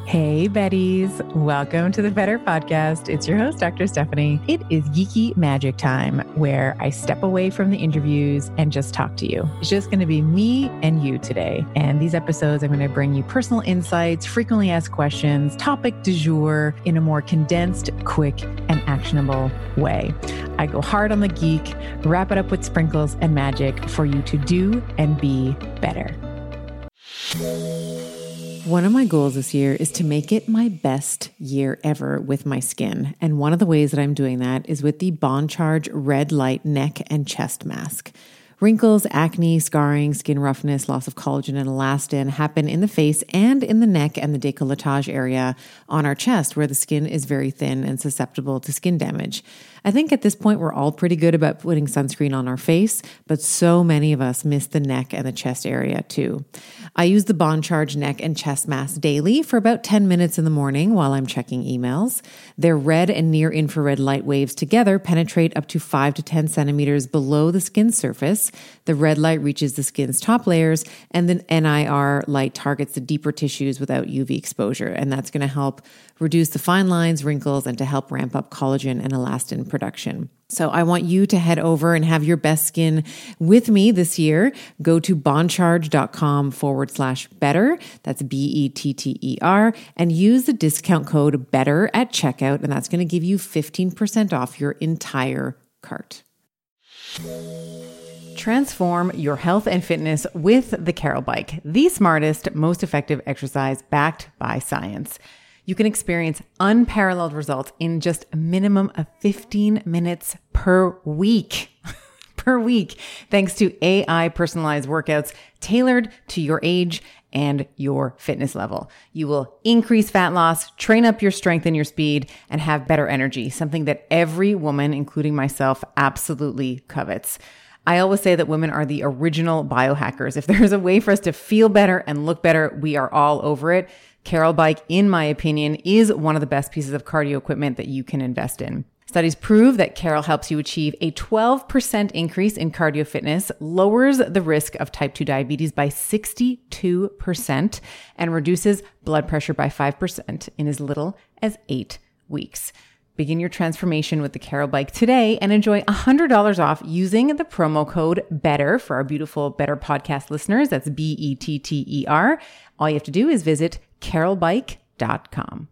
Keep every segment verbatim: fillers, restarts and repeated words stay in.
Hey, Betties. Welcome to the Better Podcast. It's your host, Doctor Stephanie. It is geeky magic time where I step away from the interviews and just talk to you. It's just going to be me and you today. And these episodes, I'm going to bring you personal insights, frequently asked questions, topic du jour in a more condensed, quick, and actionable way. I go hard on the geek, wrap it up with sprinkles and magic for you to do and be better. One of my goals this year is to make it my best year ever with my skin. And one of the ways that I'm doing that is with the Bond Charge Red Light Neck and Chest Mask. Wrinkles, acne, scarring, skin roughness, loss of collagen and elastin happen in the face and in the neck and the décolletage area on our chest where the skin is very thin and susceptible to skin damage. I think at this point we're all pretty good about putting sunscreen on our face, but so many of us miss the neck and the chest area too. I use the Bond Charge Neck and Chest Mask daily for about ten minutes in the morning while I'm checking emails. Their red and near infrared light waves together penetrate up to five to ten centimeters below the skin surface. The red light reaches the skin's top layers, and then N I R light targets the deeper tissues without U V exposure. And that's going to help reduce the fine lines, wrinkles, and to help ramp up collagen and elastin production. So I want you to head over and have your best skin with me this year. Go to bondcharge.com forward slash better. That's B E T T E R, and use the discount code BETTER at checkout. And that's going to give you fifteen percent off your entire cart. Transform your health and fitness with the Carol Bike, the smartest, most effective exercise backed by science. You can experience unparalleled results in just a minimum of fifteen minutes per week. per week, thanks to A I personalized workouts tailored to your age and your fitness level. You will increase fat loss, train up your strength and your speed, and have better energy, something that every woman, including myself, absolutely covets. I always say that women are the original biohackers. If there's a way for us to feel better and look better, we are all over it. Carol Bike, in my opinion, is one of the best pieces of cardio equipment that you can invest in. Studies prove that Carol helps you achieve a twelve percent increase in cardio fitness, lowers the risk of type two diabetes by sixty-two percent, and reduces blood pressure by five percent in as little as eight weeks. Begin your transformation with the Carol Bike today and enjoy one hundred dollars off using the promo code BETTER for our beautiful Better Podcast listeners. That's B E T T E R. All you have to do is visit carol bike dot com.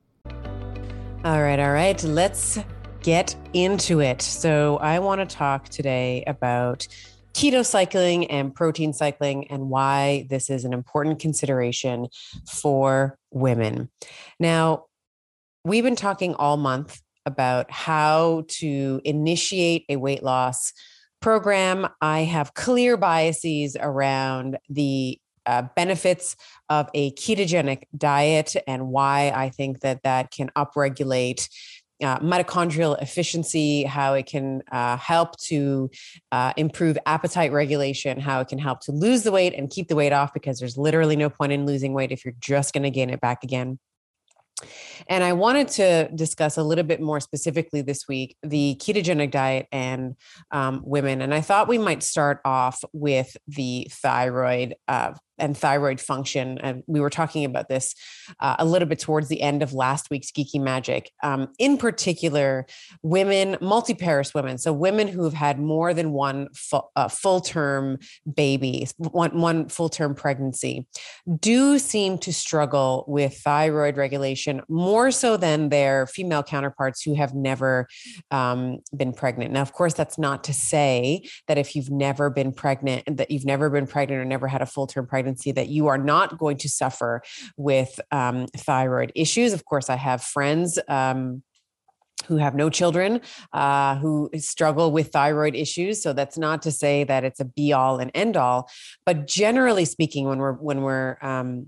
All right, all right. Let's get into it. So I want to talk today about keto cycling and protein cycling and why this is an important consideration for women. Now, we've been talking all month about how to initiate a weight loss program. I have clear biases around the uh, benefits of a ketogenic diet and why I think that that can upregulate uh, mitochondrial efficiency, how it can uh, help to uh, improve appetite regulation, how it can help to lose the weight and keep the weight off, because there's literally no point in losing weight if you're just going to gain it back again. And I wanted to discuss a little bit more specifically this week, the ketogenic diet and um, women. And I thought we might start off with the thyroid uh, and thyroid function. And we were talking about this uh, a little bit towards the end of last week's Geeky Magic. Um, in particular, women, multiparous women, so women who have had more than one full, uh, full-term baby, one, one full-term pregnancy, do seem to struggle with thyroid regulation more so than their female counterparts who have never um, been pregnant. Now, of course, that's not to say that if you've never been pregnant, that you've never been pregnant or never had a full-term pregnancy, that you are not going to suffer with um, thyroid issues. Of course, I have friends um, who have no children, uh, who struggle with thyroid issues. So that's not to say that it's a be all and end all, but generally speaking, when we're, when we're, um,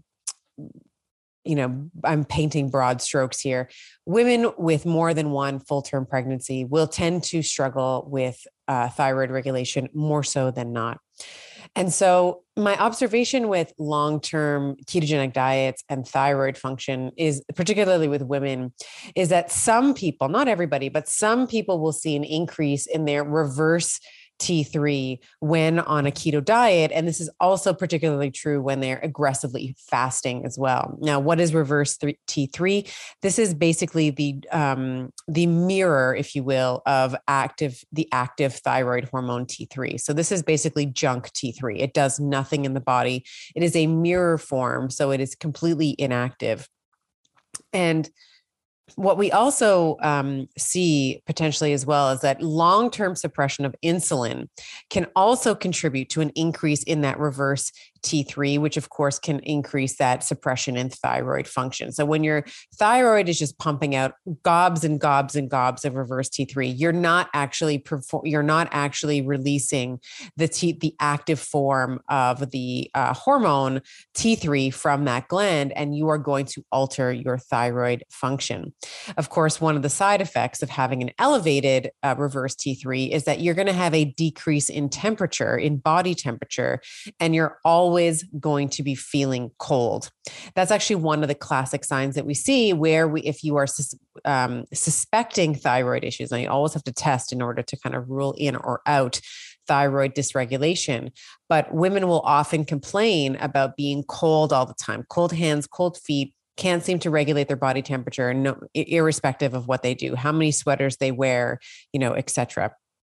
you know, I'm painting broad strokes here. Women with more than one full-term pregnancy will tend to struggle with uh, thyroid regulation more so than not. And so my observation with long-term ketogenic diets and thyroid function is, particularly with women, is that some people, not everybody, but some people will see an increase in their reverse T three when on a keto diet. And this is also particularly true when they're aggressively fasting as well. Now, what is reverse T three? This is basically the, um, the mirror, if you will, of active, the active thyroid hormone T three. So this is basically junk T three. It does nothing in the body. It is a mirror form, so it is completely inactive. And what we also um, see potentially as well is that long-term suppression of insulin can also contribute to an increase in that reverse T three, which of course can increase that suppression in thyroid function. So when your thyroid is just pumping out gobs and gobs and gobs of reverse T three, you're not actually perform, you're not actually releasing the T, the active form of the uh, hormone T three from that gland, and you are going to alter your thyroid function. Of course, one of the side effects of having an elevated uh, reverse T three is that you're going to have a decrease in temperature, in body temperature, and you're always going to be feeling cold. That's actually one of the classic signs that we see where we, if you are sus- um, suspecting thyroid issues, and you always have to test in order to kind of rule in or out thyroid dysregulation. But women will often complain about being cold all the time, cold hands, cold feet, can't seem to regulate their body temperature, no, irrespective of what they do, how many sweaters they wear, you know, et cetera.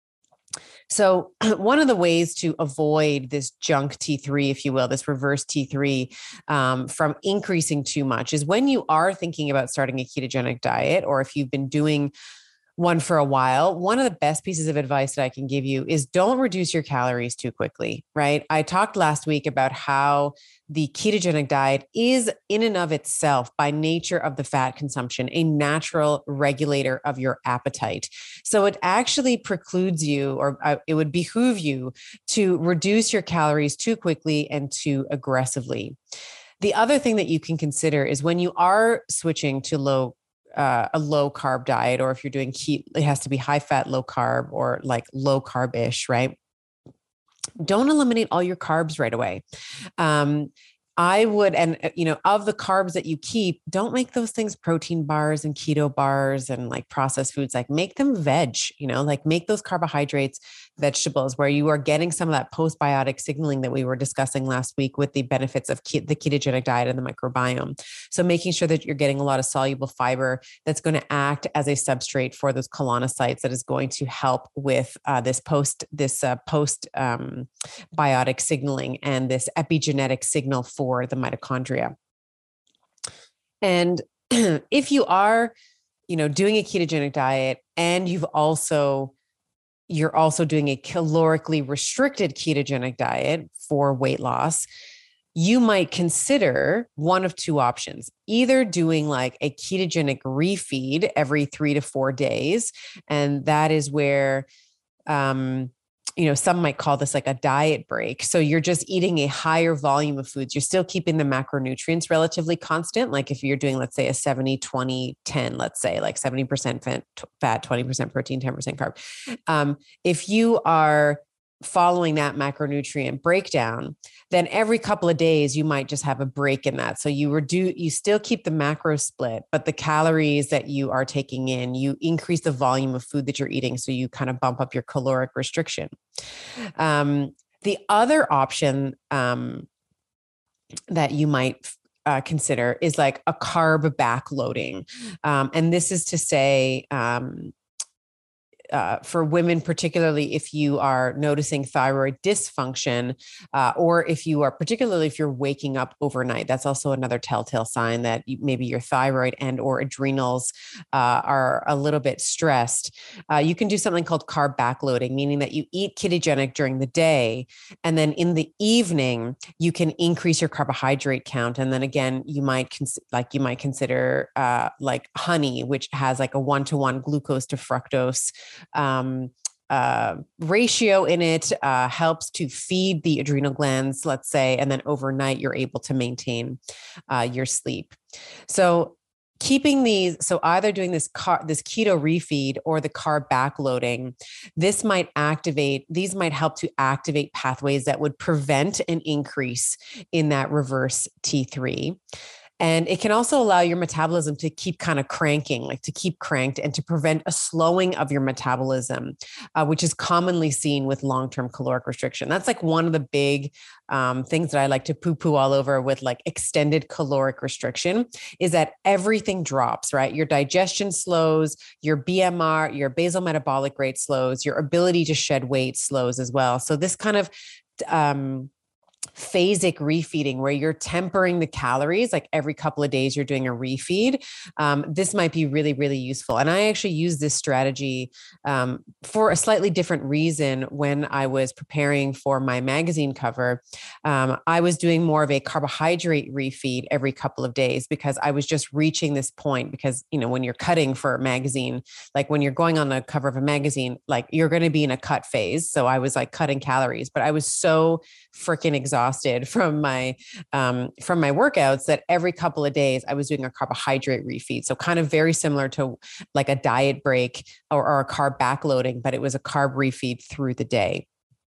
So one of the ways to avoid this junk T three, if you will, this reverse T three um, from increasing too much is when you are thinking about starting a ketogenic diet, or if you've been doing one for a while, one of the best pieces of advice that I can give you is don't reduce your calories too quickly, right? I talked last week about how the ketogenic diet is in and of itself, by nature of the fat consumption, a natural regulator of your appetite. So it actually precludes you, or uh, it would behoove you to reduce your calories too quickly and too aggressively. The other thing that you can consider is when you are switching to low Uh, a low carb diet, or if you're doing keto, it has to be high fat, low carb, or like low carb-ish, right? Don't eliminate all your carbs right away. Um, I would, and you know, of the carbs that you keep, don't make those things protein bars and keto bars and like processed foods. Like make them veg, you know, like make those carbohydrates vegetables, where you are getting some of that postbiotic signaling that we were discussing last week with the benefits of ke- the ketogenic diet and the microbiome. So making sure that you're getting a lot of soluble fiber that's going to act as a substrate for those colonocytes that is going to help with uh, this post, this uh, post um, biotic signaling and this epigenetic signal for the mitochondria. And if you are, you know, doing a ketogenic diet and you've also you're also doing a calorically restricted ketogenic diet for weight loss, you might consider one of two options, either doing like a ketogenic refeed every three to four days. And that is where, um, you know, some might call this like a diet break. So you're just eating a higher volume of foods. You're still keeping the macronutrients relatively constant. Like if you're doing, let's say a seventy, twenty, ten, let's say like seventy percent fat, twenty percent protein, ten percent carb. Um, if you are following that macronutrient breakdown, then every couple of days you might just have a break in that. So you reduce, you still keep the macro split, but the calories that you are taking in, you increase the volume of food that you're eating. So you kind of bump up your caloric restriction. Um, the other option um, that you might uh, consider is like a carb backloading. Um, and this is to say, um, Uh, for women, particularly if you are noticing thyroid dysfunction, uh, or if you are, particularly if you're waking up overnight, that's also another telltale sign that you, maybe your thyroid and or adrenals uh, are a little bit stressed. Uh, you can do something called carb backloading, meaning that you eat ketogenic during the day, and then in the evening you can increase your carbohydrate count. And then again, you might cons- like you might consider uh, like honey, which has like a one-to-one glucose to fructose um, uh, ratio in it, uh, helps to feed the adrenal glands, let's say, and then overnight you're able to maintain uh, your sleep. So keeping these, so either doing this car, this keto refeed or the carb backloading, this might activate, these might help to activate pathways that would prevent an increase in that reverse T three. And it can also allow your metabolism to keep kind of cranking, like to keep cranked and to prevent a slowing of your metabolism, uh, which is commonly seen with long-term caloric restriction. That's like one of the big um, things that I like to poo-poo all over with like extended caloric restriction is that everything drops, right? Your digestion slows, your B M R, your basal metabolic rate slows, your ability to shed weight slows as well. So this kind of um, phasic refeeding where you're tempering the calories, like every couple of days you're doing a refeed. Um, this might be really, really useful. And I actually use this strategy um, for a slightly different reason. When I was preparing for my magazine cover, um, I was doing more of a carbohydrate refeed every couple of days because I was just reaching this point because, you know, when you're cutting for a magazine, like when you're going on the cover of a magazine, like you're going to be in a cut phase. So I was like cutting calories, but I was so freaking exhausted from my um, from my workouts that every couple of days I was doing a carbohydrate refeed. So kind of very similar to like a diet break or, or a carb backloading, but it was a carb refeed through the day.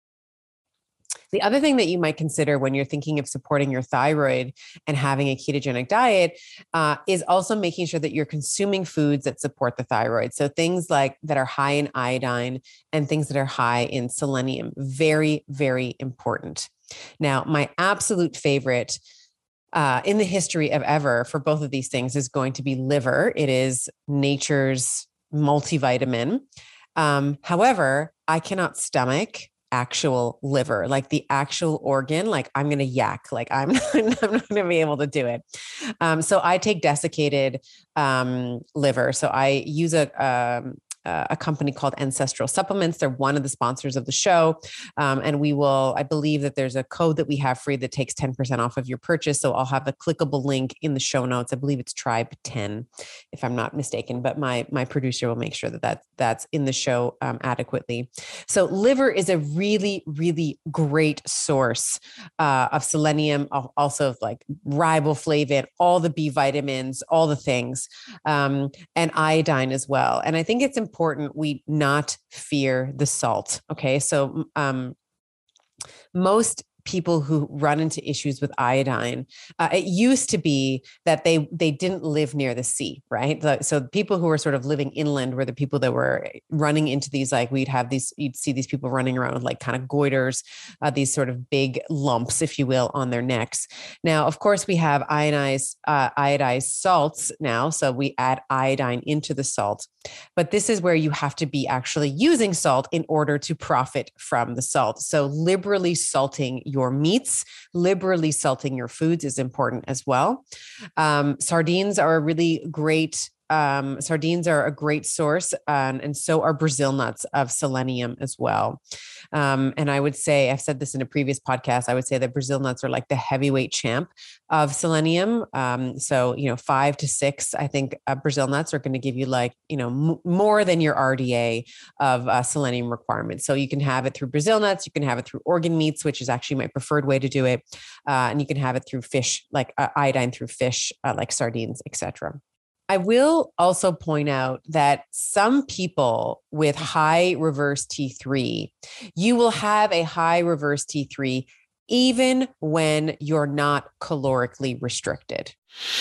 The other thing that you might consider when you're thinking of supporting your thyroid and having a ketogenic diet uh, is also making sure that you're consuming foods that support the thyroid. So things like that are high in iodine and things that are high in selenium, very, very important. Now, my absolute favorite uh, in the history of ever for both of these things is going to be liver. It is nature's multivitamin. Um, however, I cannot stomach actual liver, like the actual organ. Like I'm going to yak, like I'm, I'm not going to be able to do it. Um, so I take desiccated um, liver. So I use a, um, Uh, a company called Ancestral Supplements. They're one of the sponsors of the show. Um, and we will, I believe that there's a code that we have free that takes ten percent off of your purchase. So I'll have a clickable link in the show notes. I believe it's Tribe ten, if I'm not mistaken, but my, my producer will make sure that, that that's in the show um, adequately. So liver is a really, really great source uh, of selenium, also of like riboflavin, all the B vitamins, all the things, um, and iodine as well. And I think it's important important we not fear the salt. Okay. So um, most people who run into issues with iodine, uh, it used to be that they they didn't live near the sea, right? So people who were sort of living inland were the people that were running into these, like we'd have these, you'd see these people running around with like kind of goiters, uh, these sort of big lumps, if you will, on their necks. Now, of course, we have ionized, uh, iodized salts now. So we add iodine into the salt, but this is where you have to be actually using salt in order to profit from the salt. So liberally salting your meats, liberally salting your foods is important as well. Um, sardines are a really great Um, sardines are a great source, um, and so are Brazil nuts of selenium as well. Um, and I would say, I've said this in a previous podcast, I would say that Brazil nuts are like the heavyweight champ of selenium. Um, so, you know, five to six, I think uh, Brazil nuts are going to give you like, you know, m- more than your R D A of uh, selenium requirements. So you can have it through Brazil nuts, you can have it through organ meats, which is actually my preferred way to do it. Uh, and you can have it through fish, like uh, iodine through fish, uh, like sardines, et cetera. I will also point out that some people with high reverse T three, you will have a high reverse T three even when you're not calorically restricted.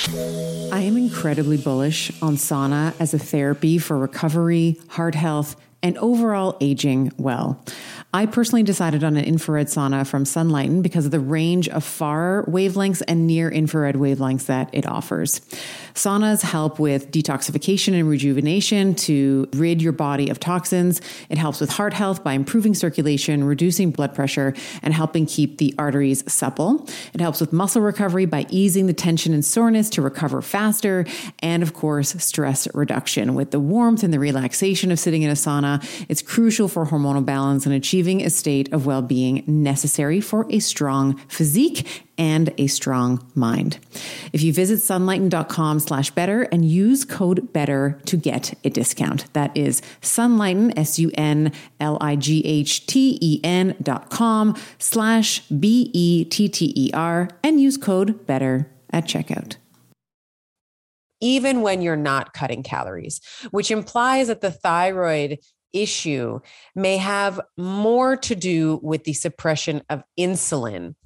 I am incredibly bullish on sauna as a therapy for recovery, heart health, and overall aging well. I personally decided on an infrared sauna from Sunlighten because of the range of far wavelengths and near infrared wavelengths that it offers. Saunas help with detoxification and rejuvenation to rid your body of toxins. It helps with heart health by improving circulation, reducing blood pressure, and helping keep the arteries supple. It helps with muscle recovery by easing the tension and soreness to recover faster. And of course, stress reduction. With the warmth and the relaxation of sitting in a sauna, it's crucial for hormonal balance and achieving a state of well-being necessary for a strong physique and a strong mind. If you visit sunlighten.com slash better and use code better to get a discount. That is Sunlighten, S U N L I G H T E N dot com slash B E T T E R and use code better at checkout. Even when you're not cutting calories, which implies that the thyroid issue may have more to do with the suppression of insulin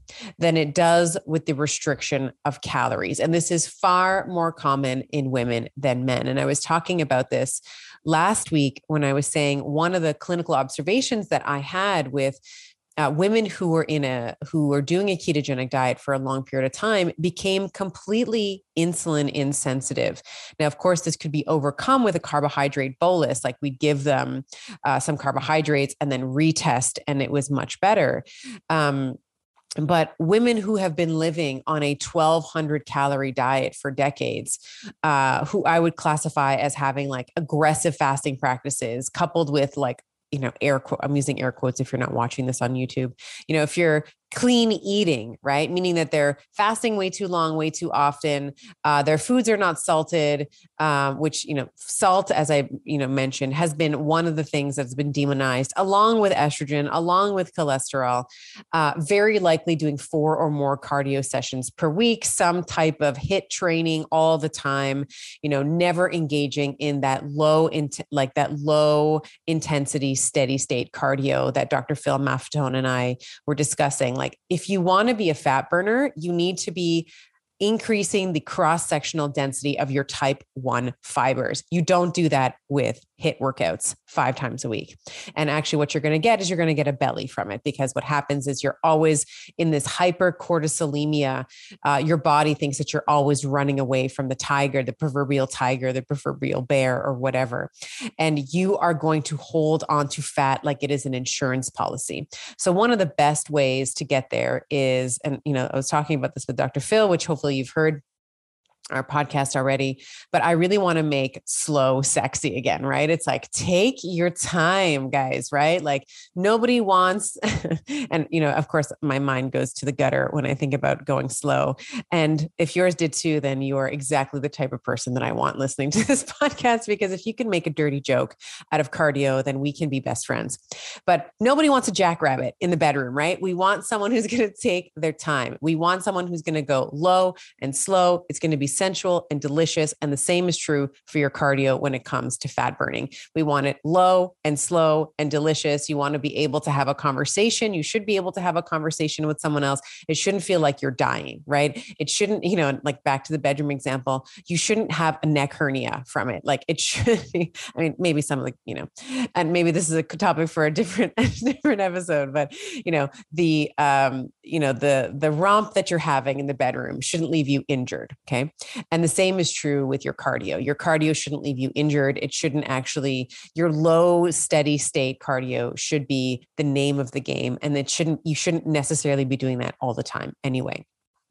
than it does with the restriction of calories. And this is far more common in women than men. And I was talking about this last week when I was saying one of the clinical observations that I had with Uh, women who were in a who were doing a ketogenic diet for a long period of time became completely insulin insensitive. Now, of course, this could be overcome with a carbohydrate bolus, like we'd give them uh, some carbohydrates and then retest, and it was much better. Um, But women who have been living on a twelve hundred calorie diet for decades, uh, who I would classify as having like aggressive fasting practices coupled with like, you know, air quote, I'm using air quotes if you're not watching this on YouTube. You know, if you're clean eating, right? Meaning that they're fasting way too long, way too often. Uh, their foods are not salted, um, which, you know, salt, as I, you know, mentioned, has been one of the things that's been demonized along with estrogen, along with cholesterol, uh, very likely doing four or more cardio sessions per week, some type of HIIT training all the time, you know, never engaging in that low, int- like that low intensity, steady state cardio that Doctor Phil Maffetone and I were discussing. Like if you want to be a fat burner, you need to be increasing the cross-sectional density of your type one fibers. You don't do that with HIIT workouts five times a week. And actually what you're going to get is you're going to get a belly from it, because what happens is you're always in this hypercortisolemia. Uh, your body thinks that you're always running away from the tiger, the proverbial tiger, the proverbial bear, or whatever. And you are going to hold on to fat like it is an insurance policy. So one of the best ways to get there is, and you know, I was talking about this with Doctor Phil, which hopefully you've heard our podcast already, but I really want to make slow sexy again, right? It's like, take your time, guys, right? Like nobody wants, and you know, of course my mind goes to the gutter when I think about going slow. And if yours did too, then you are exactly the type of person that I want listening to this podcast, because if you can make a dirty joke out of cardio, then we can be best friends. But nobody wants a jackrabbit in the bedroom, right? We want someone who's going to take their time. We want someone who's going to go low and slow. It's going to be sensual and delicious. And the same is true for your cardio when it comes to fat burning. We want it low and slow and delicious. You want to be able to have a conversation. You should be able to have a conversation with someone else. It shouldn't feel like you're dying, right? It shouldn't, you know, like back to the bedroom example, you shouldn't have a neck hernia from it. Like it should be, I mean, maybe some of the, you know, and maybe this is a topic for a different, different episode, but you know, the, um, you know, the, the romp that you're having in the bedroom shouldn't leave you injured. Okay. And the same is true with your cardio. Your cardio shouldn't leave you injured. It shouldn't actually, your low steady state cardio should be the name of the game. And it shouldn't, you shouldn't necessarily be doing that all the time anyway.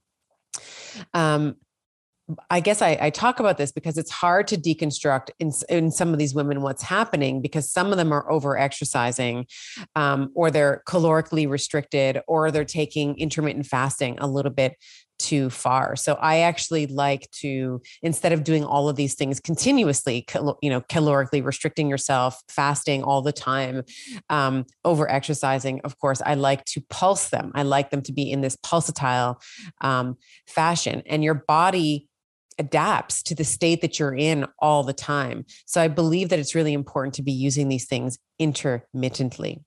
Um, I guess I, I talk about this because it's hard to deconstruct in, in some of these women what's happening, because some of them are over exercising, um, or they're calorically restricted, or they're taking intermittent fasting a little bit too far. So I actually like to, instead of doing all of these things continuously, cal- you know, calorically restricting yourself, fasting all the time, um, over exercising, of course, I like to pulse them. I like them to be in this pulsatile um, fashion, and your body adapts to the state that you're in all the time. So I believe that it's really important to be using these things intermittently.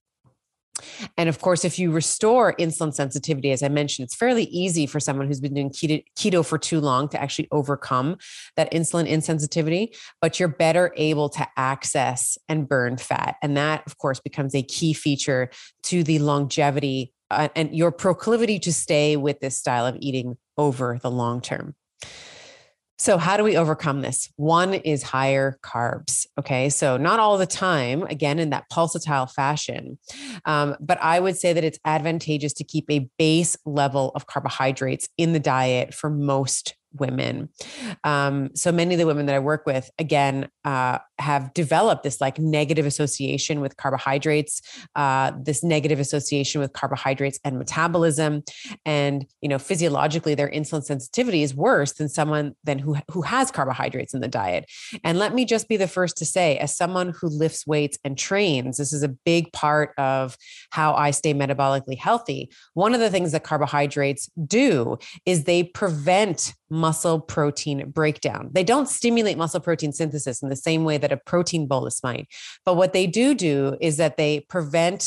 And of course, if you restore insulin sensitivity, as I mentioned, it's fairly easy for someone who's been doing keto, keto for too long to actually overcome that insulin insensitivity, but you're better able to access and burn fat. And that, of course, becomes a key feature to the longevity uh, and your proclivity to stay with this style of eating over the long term. So how do we overcome this? One is higher carbs. Okay. So not all the time, again, in that pulsatile fashion. Um, but I would say that it's advantageous to keep a base level of carbohydrates in the diet for most women. Um, so many of the women that I work with, again, uh, have developed this like negative association with carbohydrates, uh, this negative association with carbohydrates and metabolism. And, you know, physiologically, their insulin sensitivity is worse than someone than who, who has carbohydrates in the diet. And let me just be the first to say, as someone who lifts weights and trains, this is a big part of how I stay metabolically healthy. One of the things that carbohydrates do is they prevent muscle protein breakdown. They don't stimulate muscle protein synthesis in the same way that a protein bolus might. But what they do do is that they prevent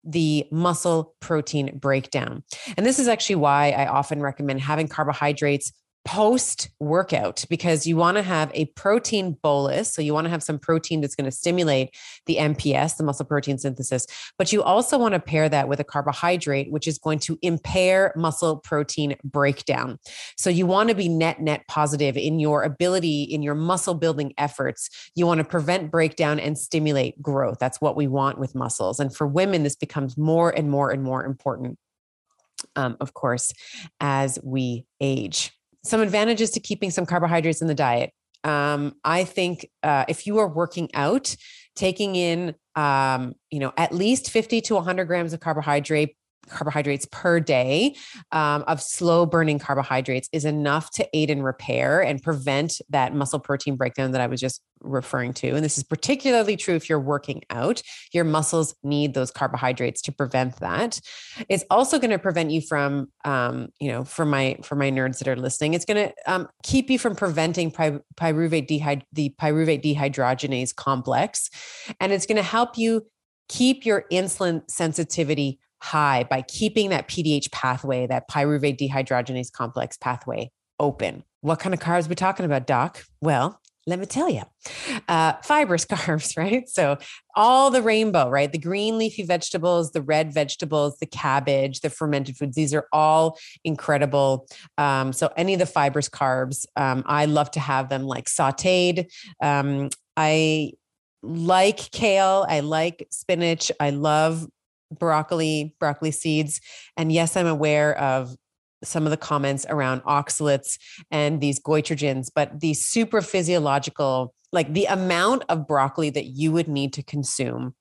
the muscle protein breakdown. And this is actually why I often recommend having carbohydrates post workout, because you want to have a protein bolus. So you want to have some protein that's going to stimulate the M P S, the muscle protein synthesis, but you also want to pair that with a carbohydrate, which is going to impair muscle protein breakdown. So you want to be net, net positive in your ability, in your muscle building efforts. You want to prevent breakdown and stimulate growth. That's what we want with muscles. And for women, this becomes more and more and more important, um, of course, as we age. Some advantages to keeping some carbohydrates in the diet. Um, I think uh, if you are working out, taking in, um, you know, at least fifty to one hundred grams of carbohydrate carbohydrates per day um, of slow burning carbohydrates is enough to aid in repair and prevent that muscle protein breakdown that I was just referring to. And this is particularly true if you're working out. Your muscles need those carbohydrates to prevent that. It's also going to prevent you from, um, you know, for my for my nerds that are listening, it's going to um, keep you from preventing py- pyruvate dehyd- the pyruvate dehydrogenase complex, and it's going to help you keep your insulin sensitivity high by keeping that P D H pathway, that pyruvate dehydrogenase complex pathway open. What kind of carbs are we talking about, Doc? Well, let me tell you, uh, fibrous carbs, right? So all the rainbow, right? The green leafy vegetables, the red vegetables, the cabbage, the fermented foods, these are all incredible. Um, so any of the fibrous carbs, um, I love to have them like sauteed. Um, I like kale. I like spinach. I love broccoli, broccoli seeds. And yes, I'm aware of some of the comments around oxalates and these goitrogens, but the super physiological, like the amount of broccoli that you would need to consume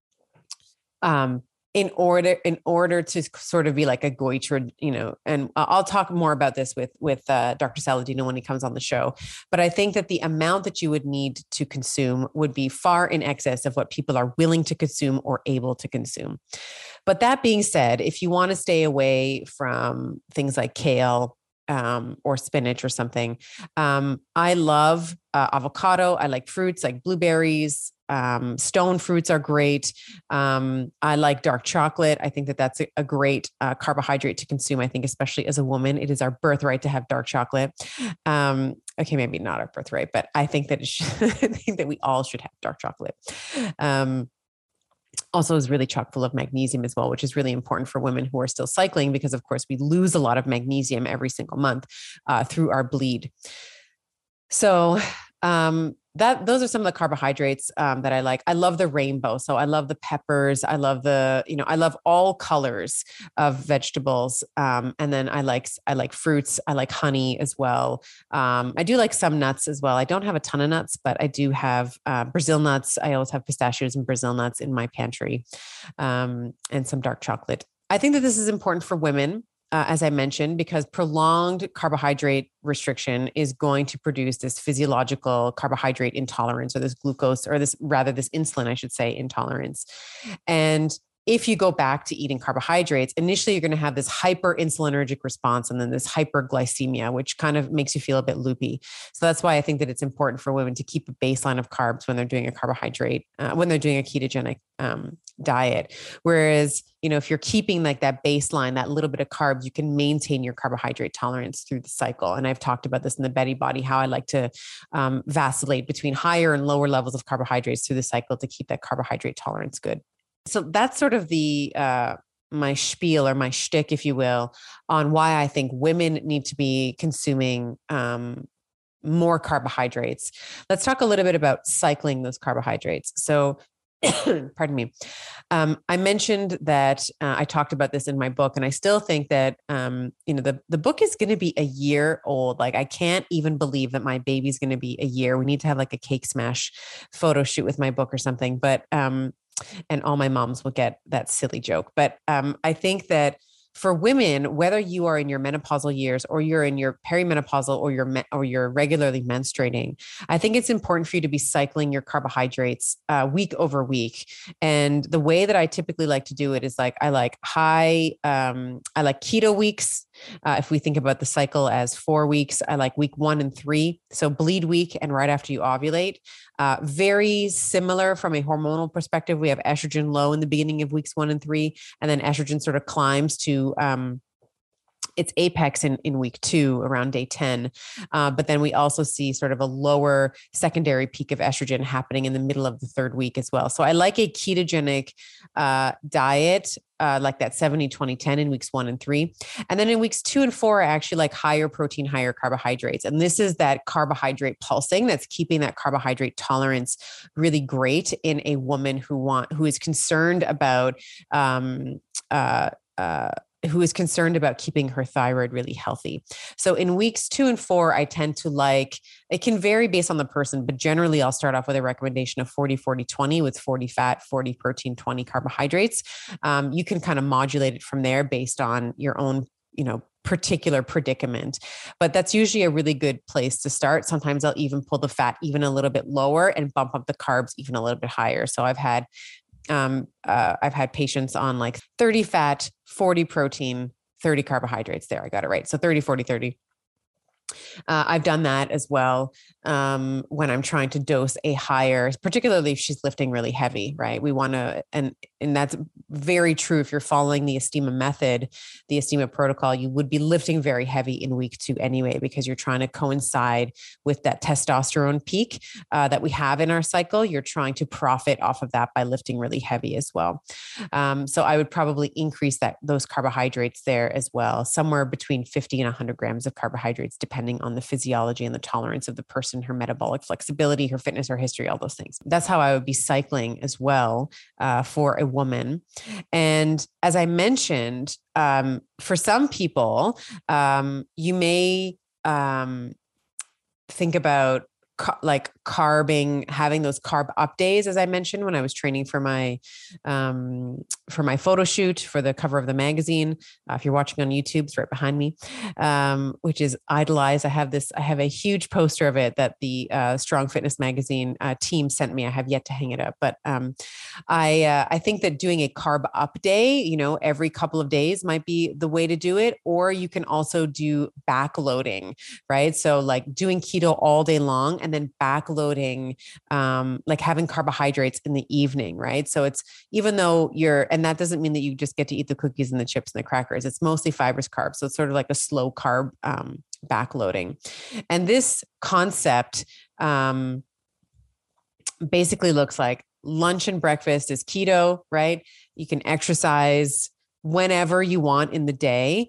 um, in order, in order to sort of be like a goitre, you know, and I'll talk more about this with, with uh, Doctor Saladino when he comes on the show. But I think that the amount that you would need to consume would be far in excess of what people are willing to consume or able to consume. But that being said, if you want to stay away from things like kale, um, or spinach or something, um, I love uh, avocado. I like fruits like blueberries. Um, stone fruits are great. Um, I like dark chocolate. I think that that's a, a great uh, carbohydrate to consume. I think, especially as a woman, it is our birthright to have dark chocolate. Um, okay, maybe not our birthright, but I think that it should, I think that we all should have dark chocolate. Um, Also is really chock full of magnesium as well, which is really important for women who are still cycling, because of course we lose a lot of magnesium every single month uh, through our bleed. So um, that those are some of the carbohydrates um, that I like. I love the rainbow. So I love the peppers. I love the, you know, I love all colors of vegetables. Um, and then I like, I like fruits. I like honey as well. Um, I do like some nuts as well. I don't have a ton of nuts, but I do have uh, Brazil nuts. I always have pistachios and Brazil nuts in my pantry, um, and some dark chocolate. I think that this is important for women. Uh, as I mentioned, because prolonged carbohydrate restriction is going to produce this physiological carbohydrate intolerance, or this glucose, or this rather this insulin, I should say, intolerance. And if you go back to eating carbohydrates, initially you're going to have this hyperinsulinergic response and then this hyperglycemia, which kind of makes you feel a bit loopy. So that's why I think that it's important for women to keep a baseline of carbs when they're doing a carbohydrate, uh, when they're doing a ketogenic um, diet. Whereas, you know, if you're keeping like that baseline, that little bit of carbs, you can maintain your carbohydrate tolerance through the cycle. And I've talked about this in the Betty Body, how I like to um, vacillate between higher and lower levels of carbohydrates through the cycle to keep that carbohydrate tolerance good. So that's sort of the uh, my spiel, or my shtick, if you will, on why I think women need to be consuming um, more carbohydrates. Let's talk a little bit about cycling those carbohydrates. So, pardon me. Um, I mentioned that uh, I talked about this in my book, and I still think that um, you know the the book is going to be a year old. Like, I can't even believe that my baby's going to be a year. We need to have like a cake smash photo shoot with my book or something. But um, and all my moms will get that silly joke. But um, I think that for women, whether you are in your menopausal years or you're in your perimenopausal or you're me- or you're regularly menstruating, I think it's important for you to be cycling your carbohydrates uh, week over week. And the way that I typically like to do it is like I like high, um, I like keto weeks. Uh, if we think about the cycle as four weeks, I like week one and three. So bleed week and right after you ovulate. Uh, very similar from a hormonal perspective. We have estrogen low in the beginning of weeks one and three, and then estrogen sort of climbs to um, its apex in, in week two around day ten. Uh, but then we also see sort of a lower secondary peak of estrogen happening in the middle of the third week as well. So I like a ketogenic uh, diet, uh, like that seventy, twenty, ten in weeks one and three. And then in weeks two and four, I actually like higher protein, higher carbohydrates. And this is that carbohydrate pulsing that's keeping that carbohydrate tolerance really great in a woman who want, who is concerned about, um, uh, uh, who is concerned about keeping her thyroid really healthy. So in weeks two and four, I tend to like, it can vary based on the person, but generally I'll start off with a recommendation of forty, forty, twenty with forty fat, forty protein, twenty carbohydrates. Um, you can kind of modulate it from there based on your own, you know, particular predicament, but that's usually a really good place to start. Sometimes I'll even pull the fat even a little bit lower and bump up the carbs even a little bit higher. So I've had Um, uh, I've had patients on like thirty fat, forty protein, thirty carbohydrates there. I got it right. So thirty, forty, thirty. Uh, I've done that as well um, when I'm trying to dose a higher, particularly if she's lifting really heavy, right? We want to, and and that's very true. If you're following the Estima method, the Estima protocol, you would be lifting very heavy in week two anyway, because you're trying to coincide with that testosterone peak uh, that we have in our cycle. You're trying to profit off of that by lifting really heavy as well. Um, so I would probably increase that those carbohydrates there as well, somewhere between fifty and one hundred grams of carbohydrates, depending on the physiology and the tolerance of the person, her metabolic flexibility, her fitness, her history, all those things. That's how I would be cycling as well uh, for a woman. And as I mentioned, um, for some people, um, you may um, think about ca- like carbing, having those carb up days, as I mentioned when I was training for my um, for my photo shoot for the cover of the magazine. Uh, if you're watching on YouTube, it's right behind me, um, which is Idolize. I have this. I have a huge poster of it that the uh, Strong Fitness magazine uh, team sent me. I have yet to hang it up, but um, I uh, I think that doing a carb up day, you know, every couple of days might be the way to do it. Or you can also do backloading, right? So like doing keto all day long and then backloading, um, like having carbohydrates in the evening, right? So it's, even though you're, and that doesn't mean that you just get to eat the cookies and the chips and the crackers. It's mostly fibrous carbs. So it's sort of like a slow carb um, backloading. And this concept um, basically looks like lunch and breakfast is keto, right? You can exercise whenever you want in the day.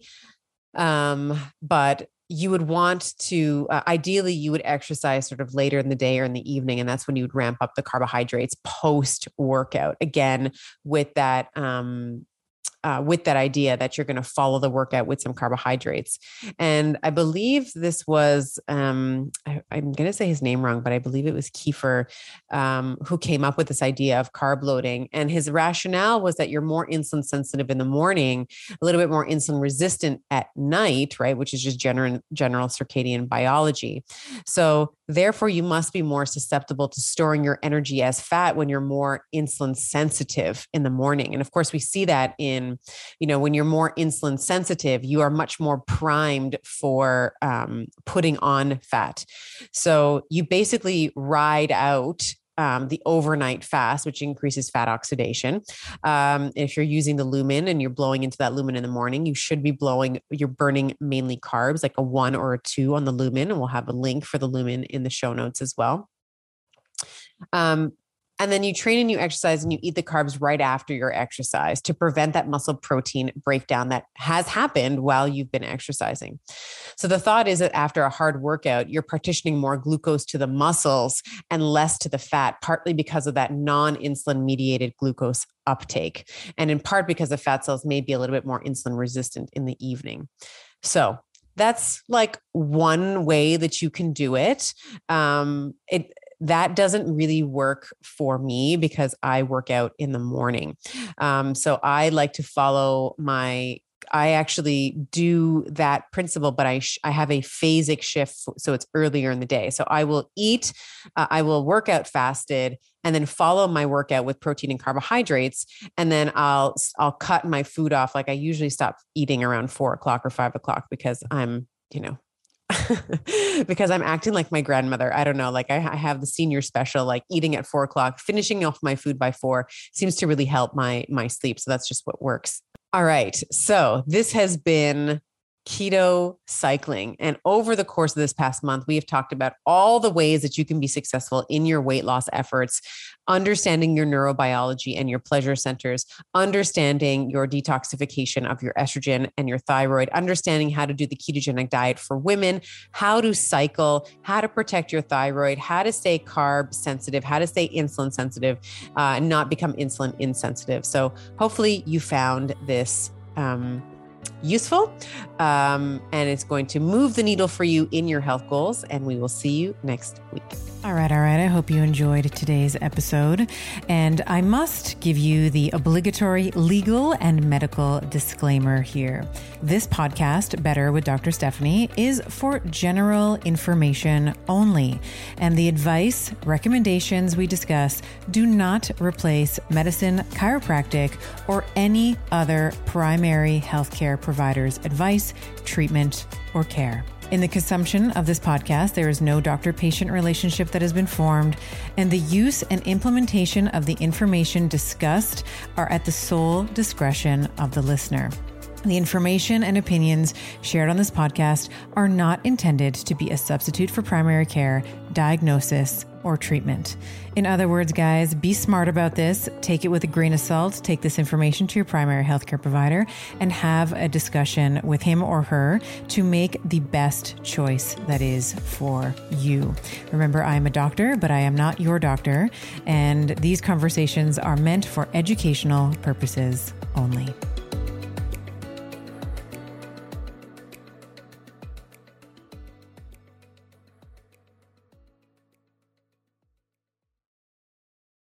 Um, but you would want to, uh, ideally you would exercise sort of later in the day or in the evening. And that's when you would ramp up the carbohydrates post workout, again, with that, um, Uh, with that idea that you're going to follow the workout with some carbohydrates. And I believe this was, um, I, I'm going to say his name wrong, but I believe it was Kiefer um, who came up with this idea of carb loading. And his rationale was that you're more insulin sensitive in the morning, a little bit more insulin resistant at night, right? Which is just general, general circadian biology. So therefore, you must be more susceptible to storing your energy as fat when you're more insulin sensitive in the morning. And of course, we see that in, you know, when you're more insulin sensitive, you are much more primed for um, putting on fat. So you basically ride out Um, the overnight fast, which increases fat oxidation. Um, if you're using the lumen and you're blowing into that lumen in the morning, you should be blowing, you're burning mainly carbs, like a one or a two on the lumen. And we'll have a link for the lumen in the show notes as well. Um, And then you train and you exercise and you eat the carbs right after your exercise to prevent that muscle protein breakdown that has happened while you've been exercising. So the thought is that after a hard workout, you're partitioning more glucose to the muscles and less to the fat, partly because of that non-insulin mediated glucose uptake. And in part because the fat cells may be a little bit more insulin resistant in the evening. So that's like one way that you can do it. Um, it That doesn't really work for me because I work out in the morning. Um, so I like to follow my I actually do that principle, but I, sh- I have a phasic shift. So it's earlier in the day. So I will eat, uh, I will work out fasted and then follow my workout with protein and carbohydrates. And then I'll, I'll cut my food off. Like I usually stop eating around four o'clock or five o'clock because I'm, you know, because I'm acting like my grandmother. I don't know. Like I, I have the senior special, like eating at four o'clock, finishing off my food by four seems to really help my, my sleep. So that's just what works. All right. So this has been Keto Cycling. And over the course of this past month, we have talked about all the ways that you can be successful in your weight loss efforts, understanding your neurobiology and your pleasure centers, understanding your detoxification of your estrogen and your thyroid, understanding how to do the ketogenic diet for women, how to cycle, how to protect your thyroid, how to stay carb sensitive, how to stay insulin sensitive, uh, and not become insulin insensitive. So hopefully you found this um, useful, um, and it's going to move the needle for you in your health goals. And we will see you next week. All right. All right. I hope you enjoyed today's episode. And I must give you the obligatory legal and medical disclaimer here. This podcast, Better with Doctor Stephanie, is for general information only. And the advice, recommendations we discuss do not replace medicine, chiropractic, or any other primary healthcare provider's advice, treatment, or care. In the consumption of this podcast, there is no doctor-patient relationship that has been formed, and the use and implementation of the information discussed are at the sole discretion of the listener. The information and opinions shared on this podcast are not intended to be a substitute for primary care, diagnosis, or treatment. In other words, guys, be smart about this. Take it with a grain of salt. Take this information to your primary healthcare provider and have a discussion with him or her to make the best choice that is for you. Remember, I am a doctor, but I am not your doctor. And these conversations are meant for educational purposes only.